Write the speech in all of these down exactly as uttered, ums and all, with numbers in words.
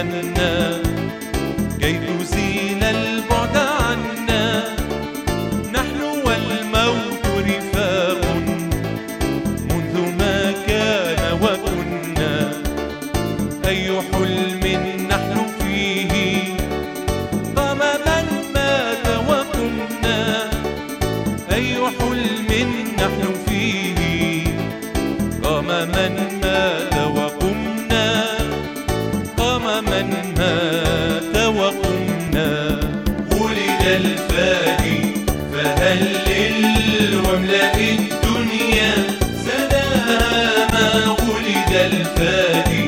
فتنا كي تزيل البعد عنا. نحن والموت رفاق منذ ما كان وكنا. أي حلم نحن فيه قام من مات وقمنا. أي حلم نحن فيه قام من مات وقمنا. قام من مات وقمنا. ولد الفادي فهلل واملأ الدنيا سلاما. ولد الفادي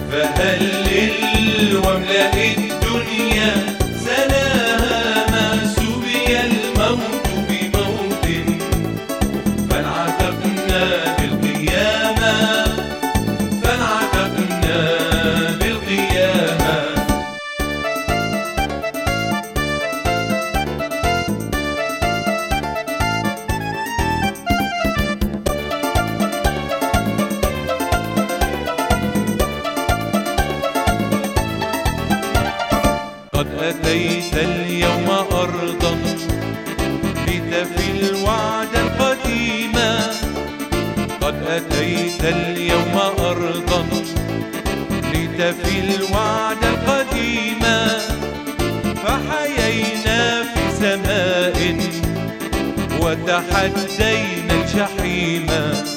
فهلل واملأ الدنيا سلاما. سبي الموت بموت فانعتقنا بالقيامة. فانعتقنا بالقيامة. قد أتيت اليوم أرضا لتفي الوعد القديما. قد أتيت اليوم أرضا لتفي الوعد القديما. فحيينا في سماء وتحدينا الجحيم.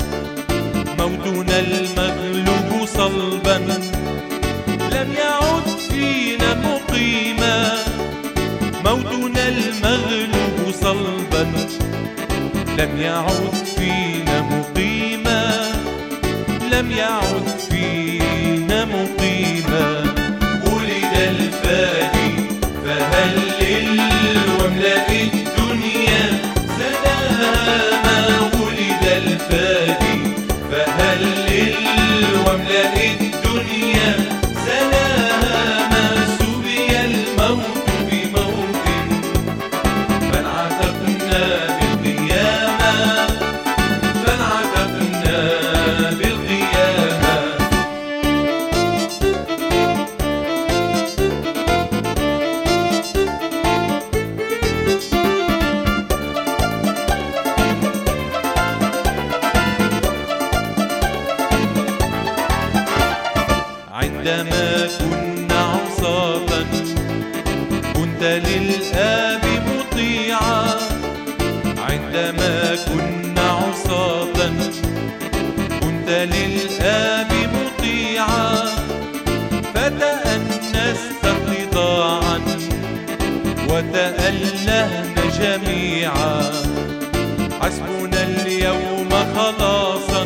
موتنا المغلوب صلبا لم يعد فينا مقيما. موتنا المغلوب صلبا لم يعد فينا مقيما. لم يعد فينا مقيما. ولد الفادي فهلل واملأ الدنيا سلاما. ولد الفادي فهلل واملأ الدنيا سلاما. سبي الموت بموت فانعتقنا بالقيامة. فانعتقنا بالقيامة. عندما كنا عصاة كنت للآب مطيعا. عندما كنا عصاة كنت للآب مطيعا. فتأنست اتضاعا وتألهنا جميعا. حسبنا اليوم خلاصا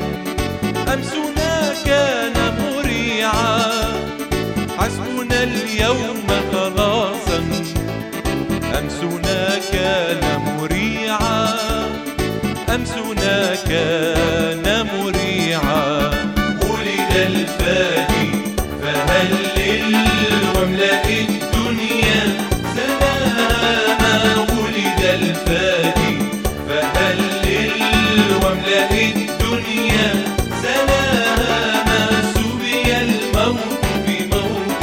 أمسنا كان مريعا. حسبنا اليوم خلاصا أمسنا كان مريعا. أمسنا كان مريعا. ولد الفادي فهلل واملأ الدنيا سلاما. ولد الفادي فهلل واملأ الدنيا سلاما. سبي الموت بموت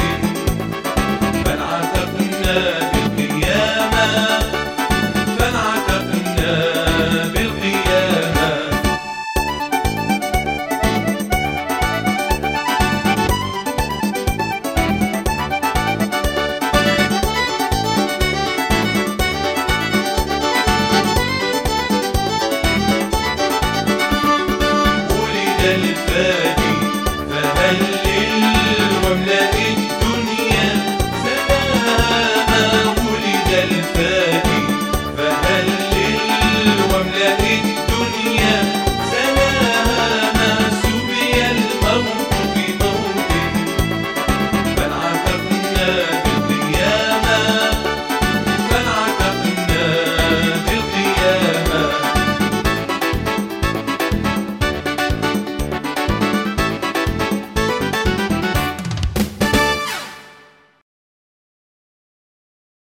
فانعتقنا بالقيامة. فانعتقنا بالقيامة. ولد الفادي فهلل واملأ